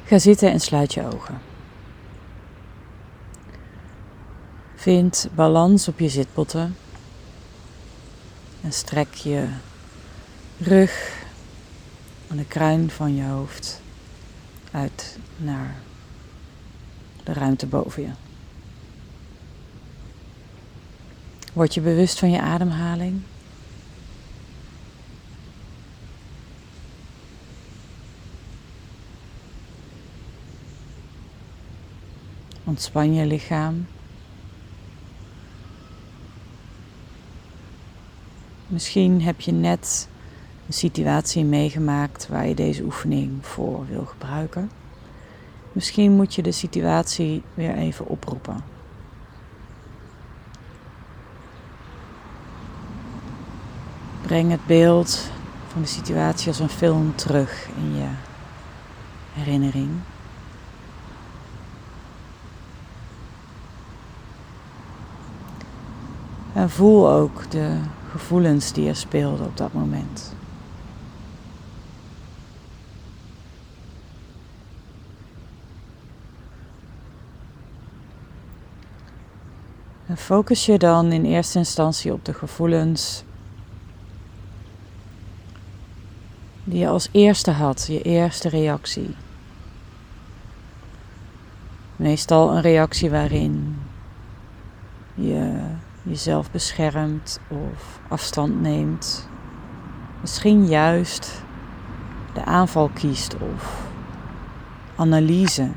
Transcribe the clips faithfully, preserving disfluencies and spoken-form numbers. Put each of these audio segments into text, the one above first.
Ga zitten en sluit je ogen. Vind balans op je zitbotten en strek je rug en de kruin van je hoofd uit naar de ruimte boven je. Word je bewust van je ademhaling. Ontspan je lichaam. Misschien heb je net een situatie meegemaakt waar je deze oefening voor wil gebruiken. Misschien moet je de situatie weer even oproepen. Breng het beeld van de situatie als een film terug in je herinnering. En voel ook de gevoelens die er speelden op dat moment. En focus je dan in eerste instantie op de gevoelens die je als eerste had, je eerste reactie. Meestal een reactie waarin je jezelf beschermt of afstand neemt. Misschien juist de aanval kiest of analyse.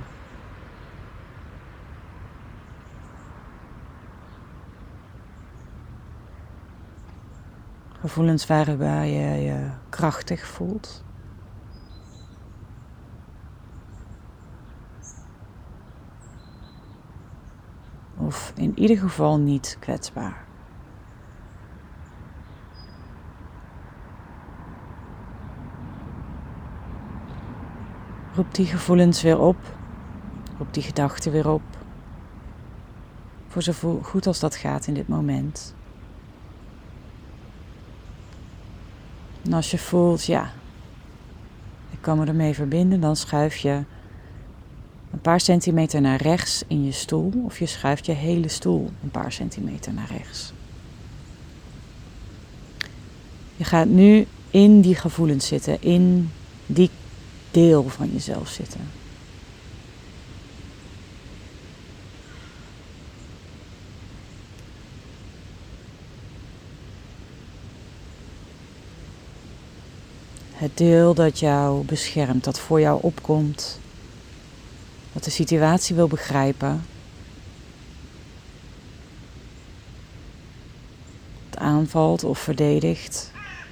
Gevoelens waarbij je je krachtig voelt. Of in ieder geval niet kwetsbaar. Roep die gevoelens weer op. Roep die gedachten weer op. Voor zo goed als dat gaat in dit moment. En als je voelt, ja, ik kan me ermee verbinden, dan schuif je een paar centimeter naar rechts in je stoel. Of je schuift je hele stoel een paar centimeter naar rechts. Je gaat nu in die gevoelens zitten, in die deel van jezelf zitten. Het deel dat jou beschermt, dat voor jou opkomt, dat de situatie wil begrijpen, het aanvalt of verdedigt.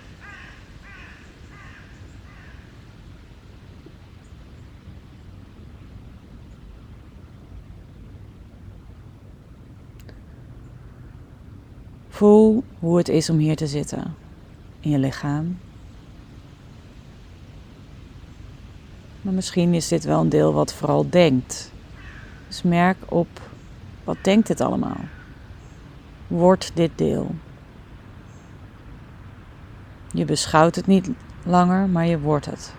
Voel hoe het is om hier te zitten, in je lichaam. Maar misschien is dit wel een deel wat vooral denkt. Dus merk op, wat denkt het allemaal? Wordt dit deel? Je beschouwt het niet langer, maar je wordt het.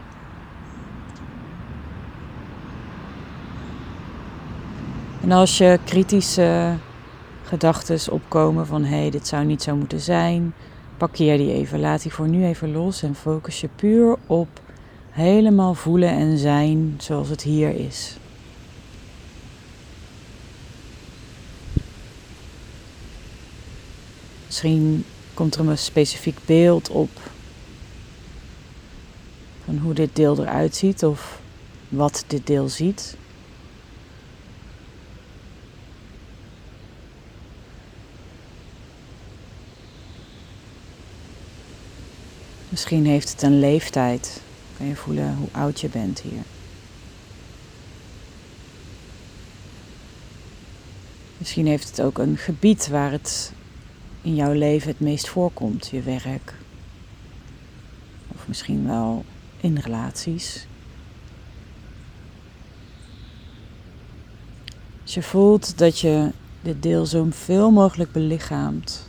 En als je kritische gedachten opkomen van hé, hey, dit zou niet zo moeten zijn, parkeer die even, laat die voor nu even los en focus je puur op helemaal voelen en zijn zoals het hier is. Misschien komt er een specifiek beeld op van hoe dit deel eruit ziet of wat dit deel ziet. Misschien heeft het een leeftijd. Kan je voelen hoe oud je bent hier. Misschien heeft het ook een gebied waar het in jouw leven het meest voorkomt. Je werk. Of misschien wel in relaties. Als je voelt dat je dit deel zoveel mogelijk belichaamt,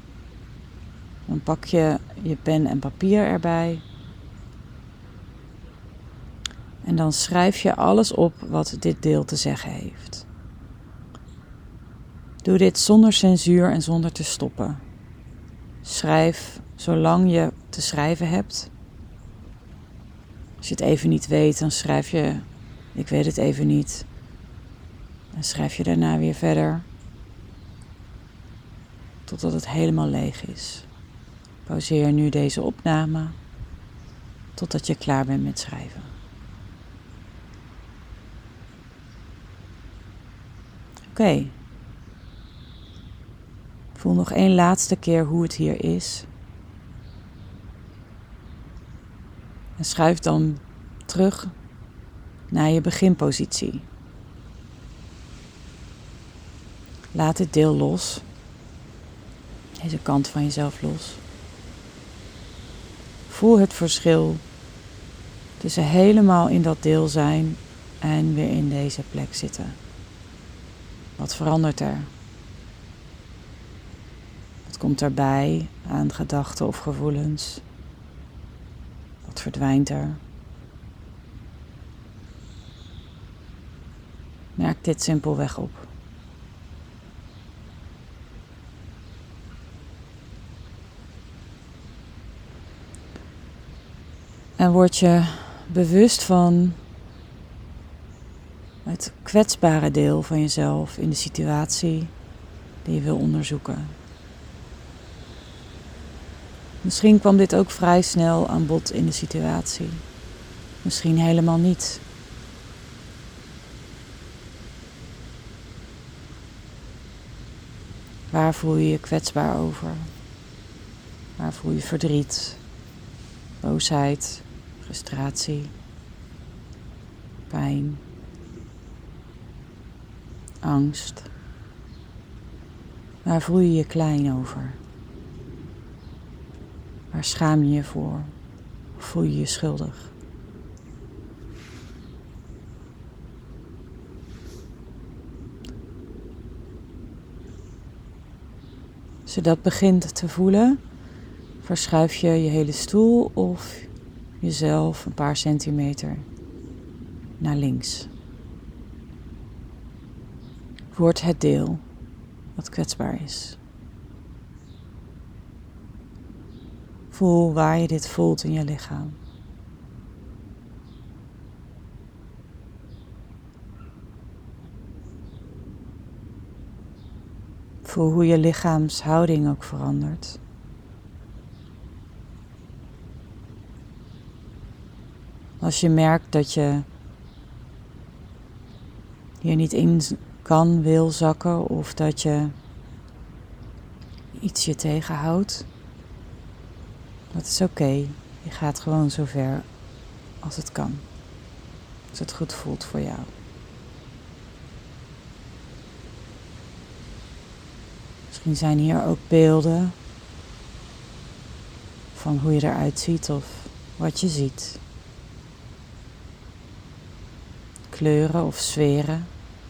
dan pak je je pen en papier erbij. En dan schrijf je alles op wat dit deel te zeggen heeft. Doe dit zonder censuur en zonder te stoppen. Schrijf zolang je te schrijven hebt. Als je het even niet weet, dan schrijf je, ik weet het even niet. En schrijf je daarna weer verder. Totdat het helemaal leeg is. Pauzeer nu deze opname. Totdat je klaar bent met schrijven. Oké. Okay. Voel nog één laatste keer hoe het hier is. En schuif dan terug naar je beginpositie. Laat dit deel los. Deze kant van jezelf los. Voel het verschil tussen helemaal in dat deel zijn en weer in deze plek zitten. Wat verandert er? Wat komt erbij aan gedachten of gevoelens? Wat verdwijnt er? Merk dit simpelweg op. En word je bewust van het kwetsbare deel van jezelf in de situatie die je wil onderzoeken. Misschien kwam dit ook vrij snel aan bod in de situatie. Misschien helemaal niet. Waar voel je je kwetsbaar over? Waar voel je verdriet, boosheid, frustratie, pijn, angst? Waar voel je je klein over? Waar schaam je je voor? Of voel je je schuldig? Als je dat begint te voelen, verschuif je je hele stoel of jezelf een paar centimeter naar links. Word het deel wat kwetsbaar is. Voel waar je dit voelt in je lichaam. Voel hoe je lichaamshouding ook verandert. Als je merkt dat je hier niet in kan, wil zakken of dat je iets je tegenhoudt, dat is oké. Okay. Je gaat gewoon zo ver als het kan. Als het goed voelt voor jou. Misschien zijn hier ook beelden van hoe je eruit ziet of wat je ziet. Kleuren of sferen.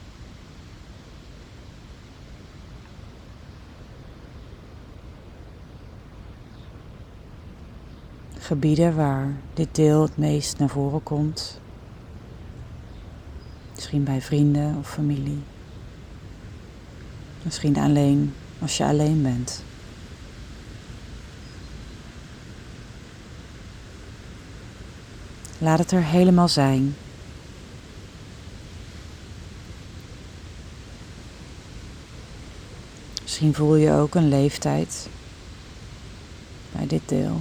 Gebieden waar dit deel het meest naar voren komt. Misschien bij vrienden of familie. Misschien alleen als je alleen bent. Laat het er helemaal zijn. Misschien voel je ook een leeftijd bij dit deel.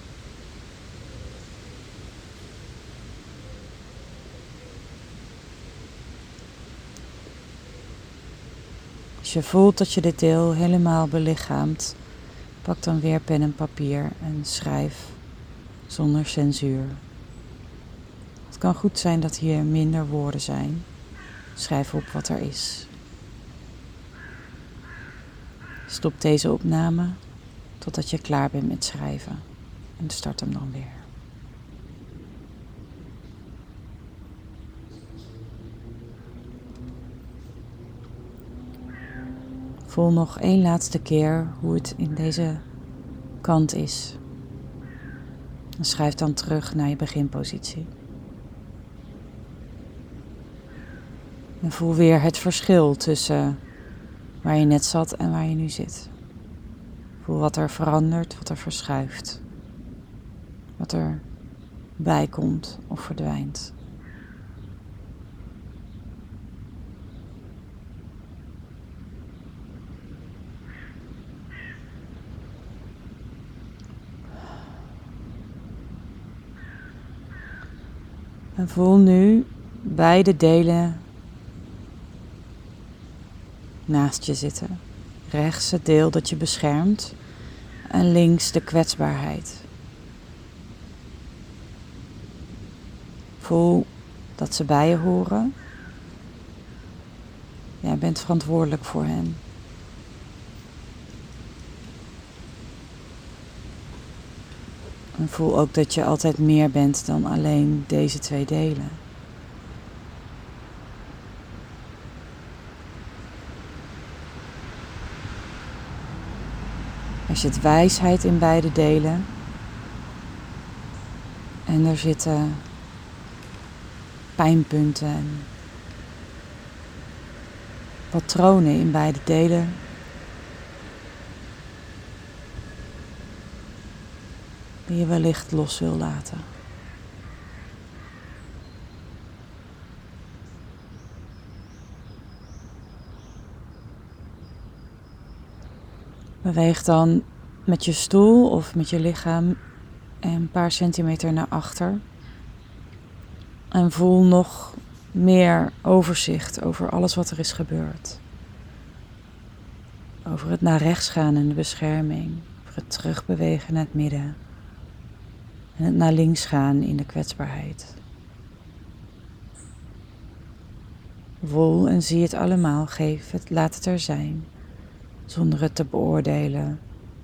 Als je voelt dat je dit deel helemaal belichaamt, pak dan weer pen en papier en schrijf zonder censuur. Het kan goed zijn dat hier minder woorden zijn. Schrijf op wat er is. Stop deze opname totdat je klaar bent met schrijven en start hem dan weer. Voel nog één laatste keer hoe het in deze kant is. En schuif dan terug naar je beginpositie. En voel weer het verschil tussen waar je net zat en waar je nu zit. Voel wat er verandert, wat er verschuift. Wat er bij komt of verdwijnt. En voel nu beide delen naast je zitten. Rechts het deel dat je beschermt en links de kwetsbaarheid. Voel dat ze bij je horen. Jij bent verantwoordelijk voor hen. En voel ook dat je altijd meer bent dan alleen deze twee delen. Er zit wijsheid in beide delen. En er zitten pijnpunten en patronen in beide delen. Die je wellicht los wil laten. Beweeg dan met je stoel of met je lichaam een paar centimeter naar achter. En voel nog meer overzicht over alles wat er is gebeurd. Over het naar rechts gaan in de bescherming. Over het terugbewegen naar het midden. En het naar links gaan in de kwetsbaarheid. Voel en zie het allemaal, geef het, laat het er zijn. Zonder het te beoordelen.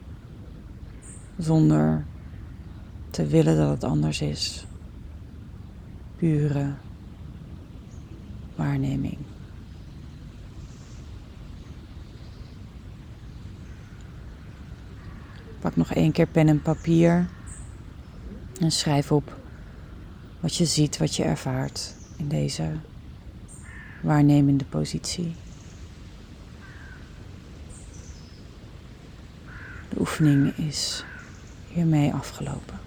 Zonder te willen dat het anders is. Pure waarneming. Pak nog één keer pen en papier. En schrijf op wat je ziet, wat je ervaart in deze waarnemende positie. De oefening is hiermee afgelopen.